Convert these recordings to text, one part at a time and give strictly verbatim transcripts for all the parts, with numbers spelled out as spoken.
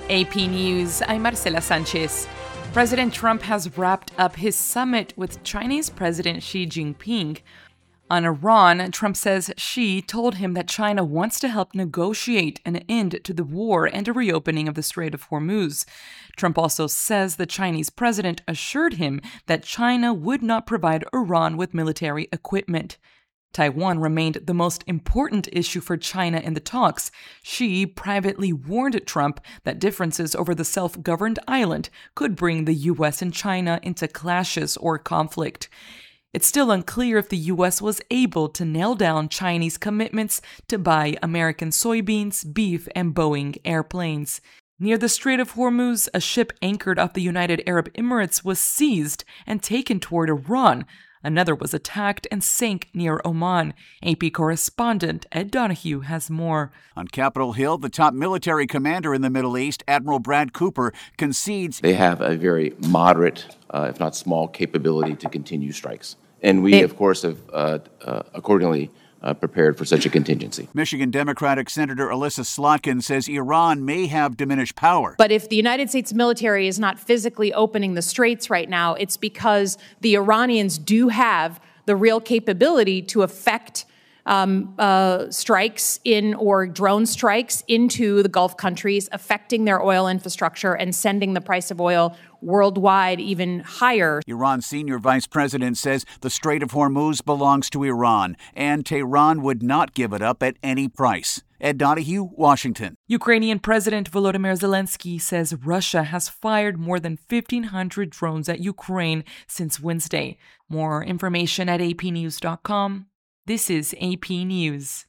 A P News, I'm Marcela Sanchez. President Trump has wrapped up his summit with Chinese President Xi Jinping. On Iran, Trump says Xi told him that China wants to help negotiate an end to the war and a reopening of the Strait of Hormuz. Trump also says the Chinese president assured him that China would not provide Iran with military equipment. Taiwan remained the most important issue for China in the talks. Xi privately warned Trump that differences over the self-governed island could bring the U S and China into clashes or conflict. It's still unclear if the U S was able to nail down Chinese commitments to buy American soybeans, beef, and Boeing airplanes. Near the Strait of Hormuz, a ship anchored off the United Arab Emirates was seized and taken toward Iran. Another was attacked and sank near Oman. A P correspondent Ed Donahue has more. On Capitol Hill, the top military commander in the Middle East, Admiral Brad Cooper, concedes they have a very moderate, uh, if not small, capability to continue strikes. And we, it, of course, have uh, uh, accordingly uh, prepared for such a contingency. Michigan Democratic Senator Alyssa Slotkin says Iran may have diminished power. But if the United States military is not physically opening the straits right now, it's because the Iranians do have the real capability to affect um, uh, strikes in or drone strikes into the Gulf countries, affecting their oil infrastructure and sending the price of oil worldwide even higher. Iran's senior vice president says the Strait of Hormuz belongs to Iran, and Tehran would not give it up at any price. Ed Donahue, Washington. Ukrainian President Volodymyr Zelensky says Russia has fired more than fifteen hundred drones at Ukraine since Wednesday. More information at A P news dot com. This is A P News.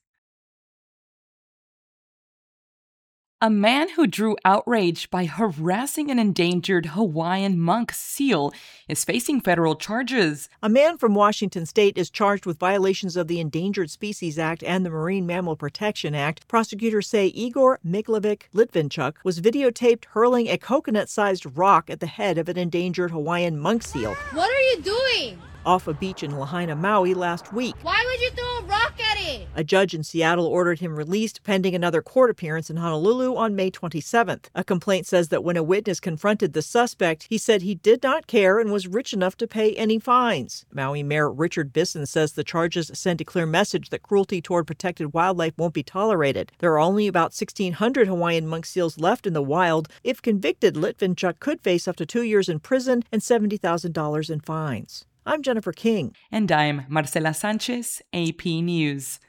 A man who drew outrage by harassing an endangered Hawaiian monk seal is facing federal charges. A man from Washington state is charged with violations of the Endangered Species Act and the Marine Mammal Protection Act. Prosecutors say Igor Miklovic Litvinchuk was videotaped hurling a coconut-sized rock at the head of an endangered Hawaiian monk seal. What are you doing? Off a beach in Lahaina, Maui last week. Why would you throw a rock at it? A judge in Seattle ordered him released pending another court appearance in Honolulu on May twenty-seventh. A complaint says that when a witness confronted the suspect, he said he did not care and was rich enough to pay any fines. Maui Mayor Richard Bisson says the charges send a clear message that cruelty toward protected wildlife won't be tolerated. There are only about sixteen hundred Hawaiian monk seals left in the wild. If convicted, Litvinchuk could face up to two years in prison and seventy thousand dollars in fines. I'm Jennifer King. And I'm Marcela Sanchez, A P News.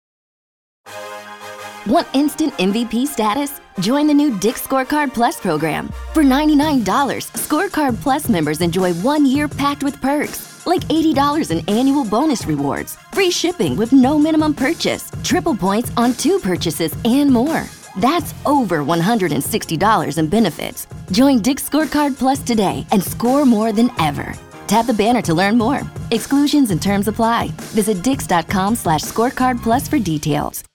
Want instant M V P status? Join the new Dick's Scorecard Plus program. For ninety-nine dollars, Scorecard Plus members enjoy one year packed with perks, like eighty dollars in annual bonus rewards, free shipping with no minimum purchase, triple points on two purchases, and more. That's over one hundred sixty dollars in benefits. Join Dick's Scorecard Plus today and score more than ever. Tap the banner to learn more. Exclusions and terms apply. Visit dix dot com slash scorecard plus for details.